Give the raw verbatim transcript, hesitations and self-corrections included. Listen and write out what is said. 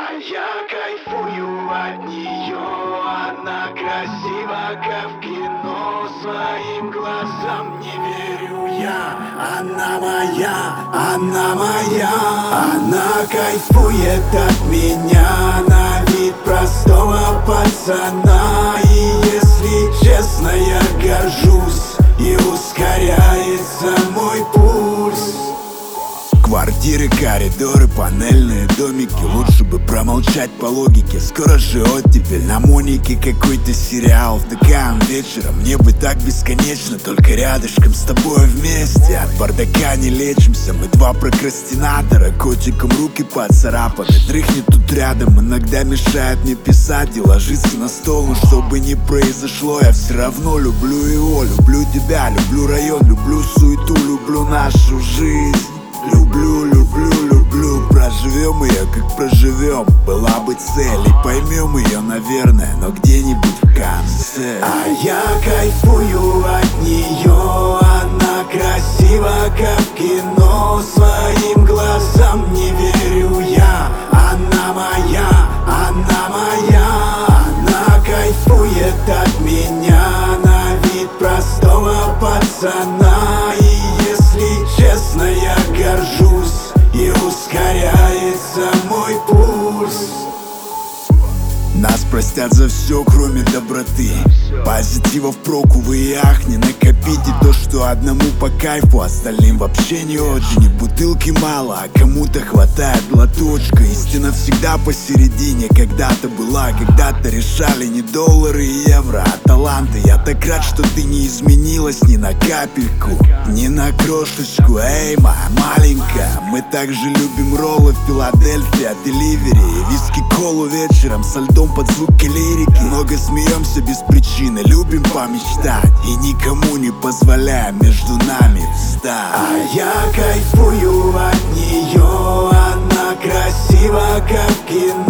А я кайфую от нее, она красива, как в кино. Своим глазам не верю я. Она моя, она моя. Она кайфует от меня, на вид простого пацана. И если честно, я горжусь, и ускоряется мой пульс. Квартиры, коридоры, панельные домики. Лучше бы промолчать по логике. Скоро же оттепель, на Монике какой-то сериал. Втыкаем вечером, мне бы так бесконечно, только рядышком с тобой вместе. От бардака не лечимся, мы два прокрастинатора. Котиком руки поцарапаны, дрыхнет тут рядом. Иногда мешает мне писать и ложиться на стол. Но что бы ни произошло, я все равно люблю его. Люблю тебя, люблю район, люблю суету, люблю нашу жизнь. Люблю, люблю, люблю, проживем ее, как проживем. Была бы цель, и поймем ее, наверное, но где-нибудь в конце. А я кайфую от нее, она красива, как в кино. Своим глазам не верю я. Она моя, она моя. Она кайфует от меня, на вид простого пацана. И если честно, я горжусь, и ускоряется мой пульс. Нас простят за все, кроме доброты. Позитива впроку, вы и ах, не накопите то, что одному по кайфу, остальным вообще не очень. И бутылки мало, а кому-то хватает глоточка. Истина всегда посередине, когда-то была, когда-то решали не доллары и евро, а таланты. Я так рад, что ты не изменилась ни на капельку, ни на крошечку. Эй, моя маленькая, мы также любим роллы в Филадельфии от Деливери и виски-колу вечером со льдом под звуки лирики. Много смеемся без причины, любим помечтать и никому не позволяем между нами встать. А я кайфую от нее, она красива, как в кино.